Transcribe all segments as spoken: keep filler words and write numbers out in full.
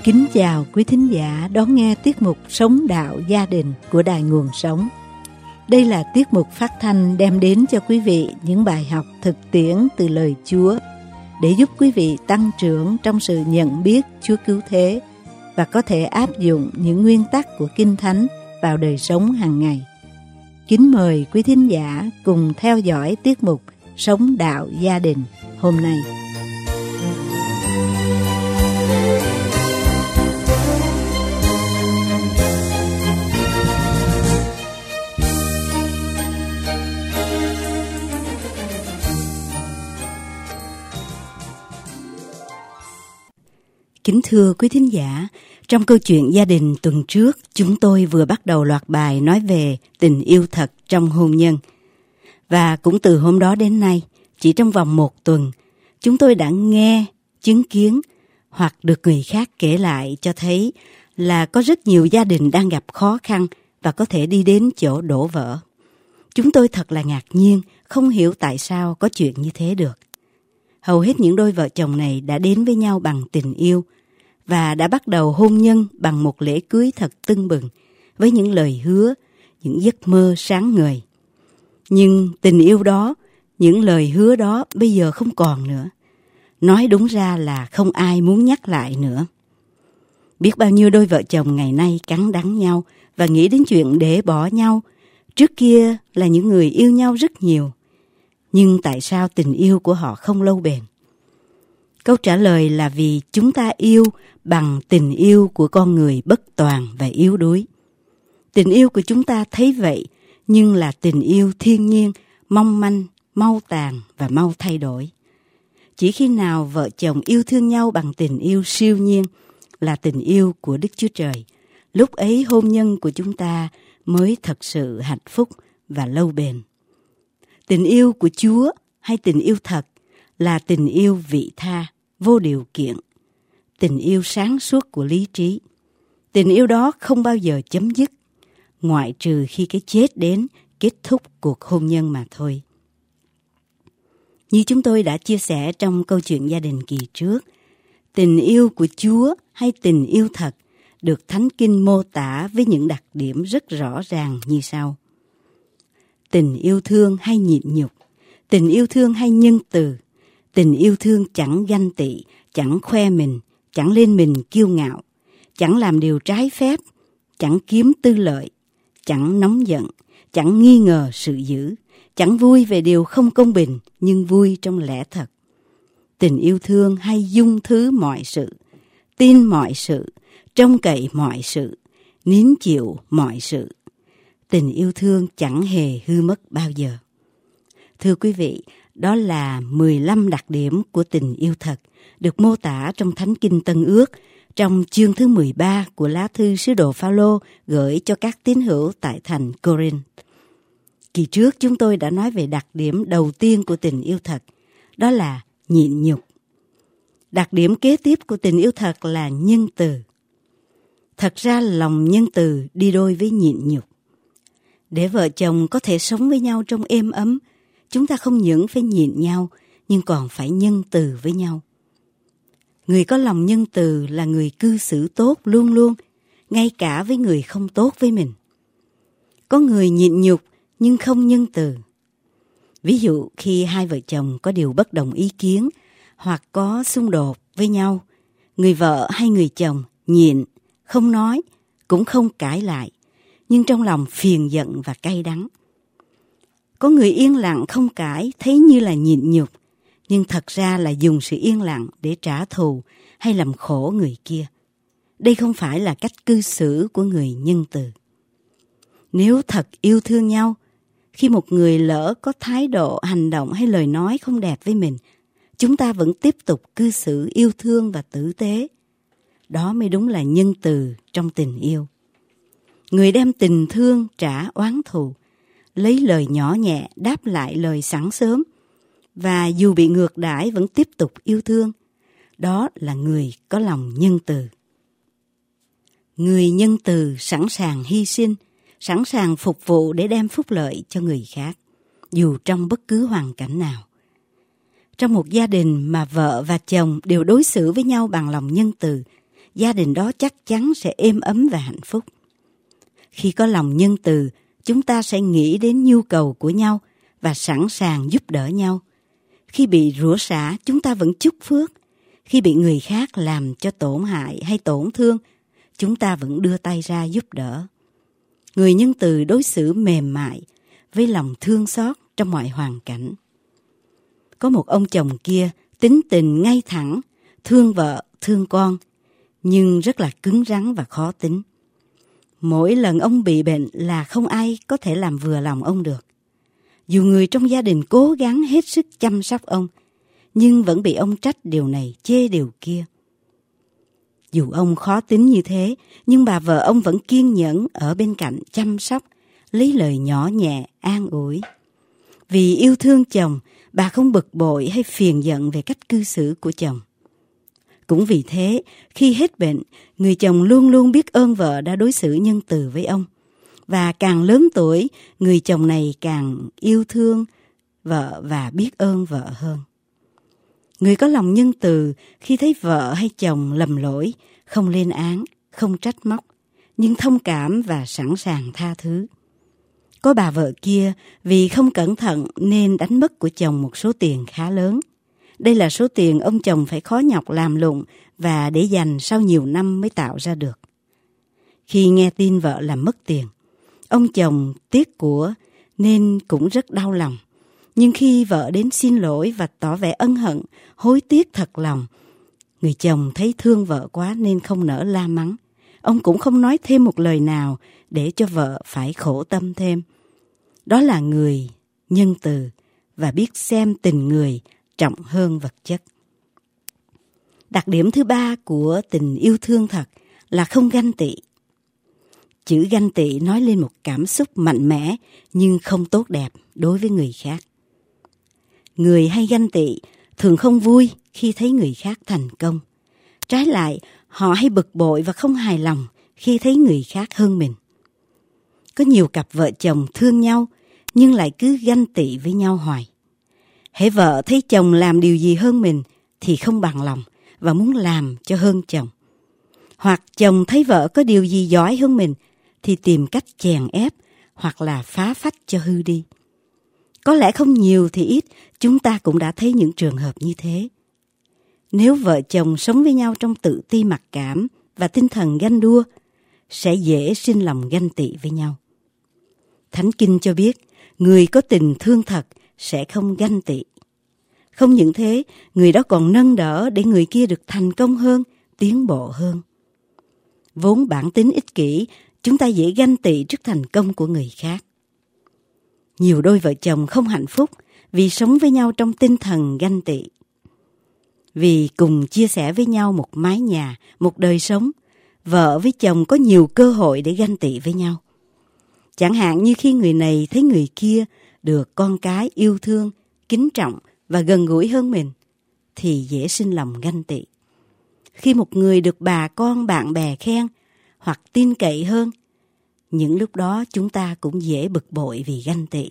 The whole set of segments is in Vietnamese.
Kính chào quý thính giả đón nghe tiết mục Sống Đạo Gia Đình của Đài Nguồn Sống. Đây là tiết mục phát thanh đem đến cho quý vị những bài học thực tiễn từ lời Chúa để giúp quý vị tăng trưởng trong sự nhận biết Chúa cứu thế và có thể áp dụng những nguyên tắc của Kinh Thánh vào đời sống hàng ngày. Kính mời quý thính giả cùng theo dõi tiết mục Sống Đạo Gia Đình hôm nay. Kính thưa quý thính giả, trong câu chuyện gia đình tuần trước, chúng tôi vừa bắt đầu loạt bài nói về tình yêu thật trong hôn nhân. Và cũng từ hôm đó đến nay, chỉ trong vòng một tuần, chúng tôi đã nghe, chứng kiến hoặc được người khác kể lại cho thấy là có rất nhiều gia đình đang gặp khó khăn và có thể đi đến chỗ đổ vỡ. Chúng tôi thật là ngạc nhiên, không hiểu tại sao có chuyện như thế được. Hầu hết những đôi vợ chồng này đã đến với nhau bằng tình yêu và đã bắt đầu hôn nhân bằng một lễ cưới thật tưng bừng với những lời hứa, những giấc mơ sáng ngời. Nhưng tình yêu đó, những lời hứa đó bây giờ không còn nữa. Nói đúng ra là không ai muốn nhắc lại nữa. Biết bao nhiêu đôi vợ chồng ngày nay cắn đắng nhau và nghĩ đến chuyện để bỏ nhau. Trước kia là những người yêu nhau rất nhiều. Nhưng tại sao tình yêu của họ không lâu bền? Câu trả lời là vì chúng ta yêu bằng tình yêu của con người bất toàn và yếu đuối. Tình yêu của chúng ta thấy vậy, nhưng là tình yêu thiên nhiên, mong manh, mau tàn và mau thay đổi. Chỉ khi nào vợ chồng yêu thương nhau bằng tình yêu siêu nhiên, là tình yêu của Đức Chúa Trời, lúc ấy hôn nhân của chúng ta mới thật sự hạnh phúc và lâu bền. Tình yêu của Chúa hay tình yêu thật là tình yêu vị tha, vô điều kiện, tình yêu sáng suốt của lý trí. Tình yêu đó không bao giờ chấm dứt, ngoại trừ khi cái chết đến kết thúc cuộc hôn nhân mà thôi. Như chúng tôi đã chia sẻ trong câu chuyện gia đình kỳ trước, tình yêu của Chúa hay tình yêu thật được Thánh Kinh mô tả với những đặc điểm rất rõ ràng như sau. Tình yêu thương hay nhịn nhục, tình yêu thương hay nhân từ, tình yêu thương chẳng ganh tị, chẳng khoe mình, chẳng lên mình kiêu ngạo, chẳng làm điều trái phép, chẳng kiếm tư lợi, chẳng nóng giận, chẳng nghi ngờ sự dữ, chẳng vui về điều không công bình, nhưng vui trong lẽ thật. Tình yêu thương hay dung thứ mọi sự, tin mọi sự, trông cậy mọi sự, nín chịu mọi sự. Tình yêu thương chẳng hề hư mất bao giờ. Thưa quý vị, đó là mười lăm đặc điểm của tình yêu thật, được mô tả trong Thánh Kinh Tân Ước, trong chương thứ mười ba của lá thư sứ đồ Phao-lô gửi cho các tín hữu tại thành Cô-rinh. Kỳ trước chúng tôi đã nói về đặc điểm đầu tiên của tình yêu thật, đó là nhịn nhục. Đặc điểm kế tiếp của tình yêu thật là nhân từ. Thật ra lòng nhân từ đi đôi với nhịn nhục. Để vợ chồng có thể sống với nhau trong êm ấm, chúng ta không những phải nhịn nhau, nhưng còn phải nhân từ với nhau. Người có lòng nhân từ là người cư xử tốt luôn luôn, ngay cả với người không tốt với mình. Có người nhịn nhục nhưng không nhân từ. Ví dụ khi hai vợ chồng có điều bất đồng ý kiến hoặc có xung đột với nhau, người vợ hay người chồng nhịn, không nói, cũng không cãi lại, nhưng trong lòng phiền giận và cay đắng. Có người yên lặng không cãi thấy như là nhịn nhục, nhưng thật ra là dùng sự yên lặng để trả thù hay làm khổ người kia. Đây không phải là cách cư xử của người nhân từ. Nếu thật yêu thương nhau, khi một người lỡ có thái độ, hành động hay lời nói không đẹp với mình, chúng ta vẫn tiếp tục cư xử yêu thương và tử tế. Đó mới đúng là nhân từ trong tình yêu. Người đem tình thương trả oán thù, lấy lời nhỏ nhẹ đáp lại lời sẵn sớm, và dù bị ngược đãi vẫn tiếp tục yêu thương. Đó là người có lòng nhân từ. Người nhân từ sẵn sàng hy sinh, sẵn sàng phục vụ để đem phúc lợi cho người khác, dù trong bất cứ hoàn cảnh nào. Trong một gia đình mà vợ và chồng đều đối xử với nhau bằng lòng nhân từ, gia đình đó chắc chắn sẽ êm ấm và hạnh phúc. Khi có lòng nhân từ, chúng ta sẽ nghĩ đến nhu cầu của nhau và sẵn sàng giúp đỡ nhau. Khi bị rủa xả, chúng ta vẫn chúc phước. Khi bị người khác làm cho tổn hại hay tổn thương, chúng ta vẫn đưa tay ra giúp đỡ. Người nhân từ đối xử mềm mại, với lòng thương xót trong mọi hoàn cảnh. Có một ông chồng kia tính tình ngay thẳng, thương vợ, thương con, nhưng rất là cứng rắn và khó tính. Mỗi lần ông bị bệnh là không ai có thể làm vừa lòng ông được. Dù người trong gia đình cố gắng hết sức chăm sóc ông, nhưng vẫn bị ông trách điều này, chê điều kia. Dù ông khó tính như thế, nhưng bà vợ ông vẫn kiên nhẫn ở bên cạnh chăm sóc, lấy lời nhỏ nhẹ, an ủi. Vì yêu thương chồng, bà không bực bội hay phiền giận về cách cư xử của chồng. Cũng vì thế, khi hết bệnh, người chồng luôn luôn biết ơn vợ đã đối xử nhân từ với ông. Và càng lớn tuổi, người chồng này càng yêu thương vợ và biết ơn vợ hơn. Người có lòng nhân từ khi thấy vợ hay chồng lầm lỗi, không lên án, không trách móc, nhưng thông cảm và sẵn sàng tha thứ. Có bà vợ kia vì không cẩn thận nên đánh mất của chồng một số tiền khá lớn. Đây là số tiền ông chồng phải khó nhọc làm lụng và để dành sau nhiều năm mới tạo ra được. Khi nghe tin vợ làm mất tiền, ông chồng tiếc của nên cũng rất đau lòng. Nhưng khi vợ đến xin lỗi và tỏ vẻ ân hận, hối tiếc thật lòng, người chồng thấy thương vợ quá nên không nỡ la mắng. Ông cũng không nói thêm một lời nào để cho vợ phải khổ tâm thêm. Đó là người nhân từ và biết xem tình người trọng hơn vật chất. Đặc điểm thứ ba của tình yêu thương thật là không ganh tị. Chữ ganh tị nói lên một cảm xúc mạnh mẽ nhưng không tốt đẹp đối với người khác. Người hay ganh tị thường không vui khi thấy người khác thành công. Trái lại, họ hay bực bội và không hài lòng khi thấy người khác hơn mình. Có nhiều cặp vợ chồng thương nhau nhưng lại cứ ganh tị với nhau hoài. Hễ vợ thấy chồng làm điều gì hơn mình thì không bằng lòng và muốn làm cho hơn chồng. Hoặc chồng thấy vợ có điều gì giỏi hơn mình thì tìm cách chèn ép hoặc là phá phách cho hư đi. Có lẽ không nhiều thì ít, chúng ta cũng đã thấy những trường hợp như thế. Nếu vợ chồng sống với nhau trong tự ti mặc cảm và tinh thần ganh đua, sẽ dễ sinh lòng ganh tị với nhau. Thánh Kinh cho biết, người có tình thương thật sẽ không ganh tị. Không những thế, người đó còn nâng đỡ để người kia được thành công hơn, tiến bộ hơn. Vốn bản tính ích kỷ, chúng ta dễ ganh tị trước thành công của người khác. Nhiều đôi vợ chồng không hạnh phúc vì sống với nhau trong tinh thần ganh tị. Vì cùng chia sẻ với nhau một mái nhà, một đời sống, vợ với chồng có nhiều cơ hội để ganh tị với nhau. Chẳng hạn như khi người này thấy người kia được con cái yêu thương, kính trọng và gần gũi hơn mình, thì dễ sinh lòng ganh tị. Khi một người được bà con bạn bè khen hoặc tin cậy hơn, những lúc đó chúng ta cũng dễ bực bội vì ganh tị.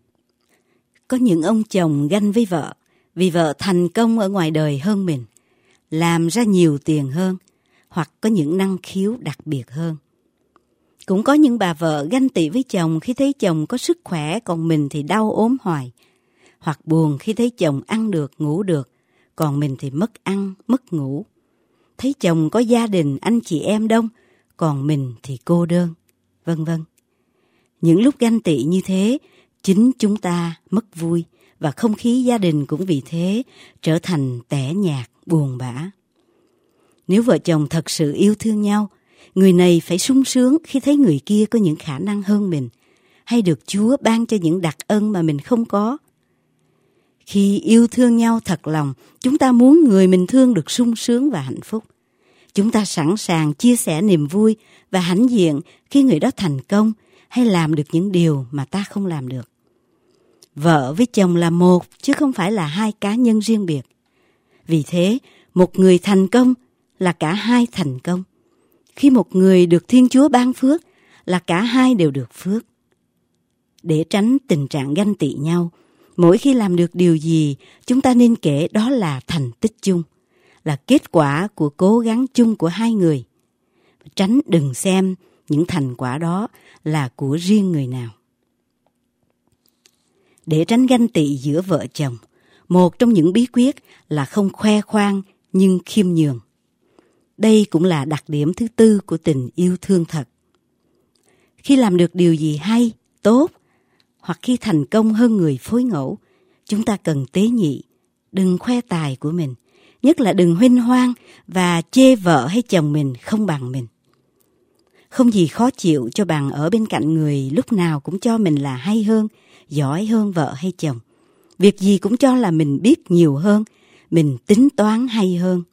Có những ông chồng ganh với vợ vì vợ thành công ở ngoài đời hơn mình, làm ra nhiều tiền hơn, hoặc có những năng khiếu đặc biệt hơn. Cũng có những bà vợ ganh tị với chồng khi thấy chồng có sức khỏe còn mình thì đau ốm hoài, hoặc buồn khi thấy chồng ăn được, ngủ được, còn mình thì mất ăn, mất ngủ. Thấy chồng có gia đình, anh chị em đông, còn mình thì cô đơn, vân vân. Những lúc ganh tị như thế, chính chúng ta mất vui và không khí gia đình cũng vì thế trở thành tẻ nhạt, buồn bã. Nếu vợ chồng thật sự yêu thương nhau, người này phải sung sướng khi thấy người kia có những khả năng hơn mình, hay được Chúa ban cho những đặc ân mà mình không có. Khi yêu thương nhau thật lòng, chúng ta muốn người mình thương được sung sướng và hạnh phúc. Chúng ta sẵn sàng chia sẻ niềm vui và hãnh diện khi người đó thành công hay làm được những điều mà ta không làm được. Vợ với chồng là một chứ không phải là hai cá nhân riêng biệt. Vì thế, một người thành công là cả hai thành công. Khi một người được Thiên Chúa ban phước là cả hai đều được phước. Để tránh tình trạng ganh tị nhau, mỗi khi làm được điều gì, chúng ta nên kể đó là thành tích chung, là kết quả của cố gắng chung của hai người. Tránh đừng xem những thành quả đó là của riêng người nào. Để tránh ganh tị giữa vợ chồng, một trong những bí quyết là không khoe khoang nhưng khiêm nhường. Đây cũng là đặc điểm thứ tư của tình yêu thương thật. Khi làm được điều gì hay, tốt, hoặc khi thành công hơn người phối ngẫu, chúng ta cần tế nhị, đừng khoe tài của mình, nhất là đừng huênh hoang và chê vợ hay chồng mình không bằng mình. Không gì khó chịu cho bằng ở bên cạnh người lúc nào cũng cho mình là hay hơn, giỏi hơn vợ hay chồng. Việc gì cũng cho là mình biết nhiều hơn, mình tính toán hay hơn.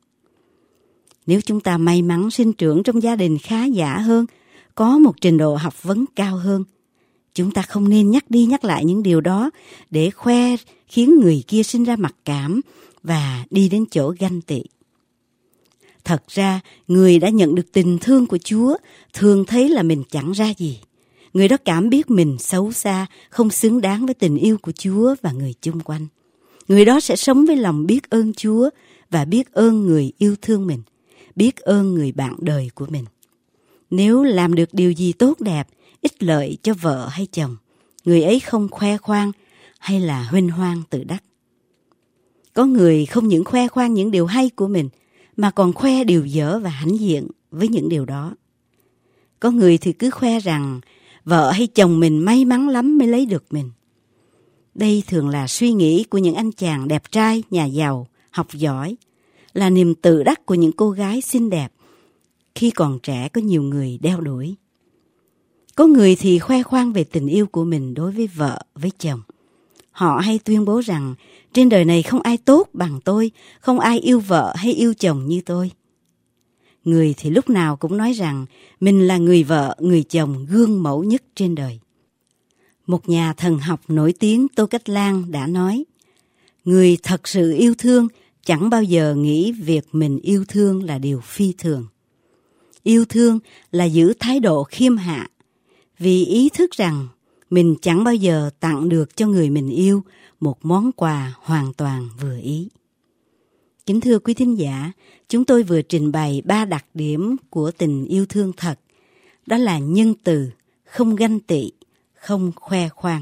Nếu chúng ta may mắn sinh trưởng trong gia đình khá giả hơn, có một trình độ học vấn cao hơn, chúng ta không nên nhắc đi nhắc lại những điều đó để khoe khiến người kia sinh ra mặc cảm và đi đến chỗ ganh tị. Thật ra, người đã nhận được tình thương của Chúa thường thấy là mình chẳng ra gì. Người đó cảm biết mình xấu xa, không xứng đáng với tình yêu của Chúa và người chung quanh. Người đó sẽ sống với lòng biết ơn Chúa và biết ơn người yêu thương mình, biết ơn người bạn đời của mình. Nếu làm được điều gì tốt đẹp, ích lợi cho vợ hay chồng, người ấy không khoe khoang hay là huênh hoang tự đắc. Có người không những khoe khoang những điều hay của mình, mà còn khoe điều dở và hãnh diện với những điều đó. Có người thì cứ khoe rằng vợ hay chồng mình may mắn lắm mới lấy được mình. Đây thường là suy nghĩ của những anh chàng đẹp trai, nhà giàu, học giỏi, là niềm tự đắc của những cô gái xinh đẹp khi còn trẻ có nhiều người đeo đuổi. Có người thì khoe khoang về tình yêu của mình đối với vợ, với chồng. Họ hay tuyên bố rằng trên đời này không ai tốt bằng tôi, không ai yêu vợ hay yêu chồng như tôi. Người thì lúc nào cũng nói rằng mình là người vợ, người chồng gương mẫu nhất trên đời. Một nhà thần học nổi tiếng Tô Cách Lan đã nói, người thật sự yêu thương chẳng bao giờ nghĩ việc mình yêu thương là điều phi thường. Yêu thương là giữ thái độ khiêm hạ, vì ý thức rằng mình chẳng bao giờ tặng được cho người mình yêu một món quà hoàn toàn vừa ý. Kính thưa quý thính giả, chúng tôi vừa trình bày ba đặc điểm của tình yêu thương thật. Đó là nhân từ, không ganh tị, không khoe khoang.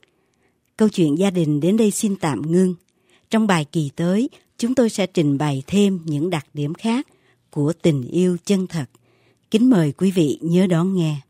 Câu chuyện gia đình đến đây xin tạm ngưng. Trong bài kỳ tới, chúng tôi sẽ trình bày thêm những đặc điểm khác của tình yêu chân thật. Kính mời quý vị nhớ đón nghe.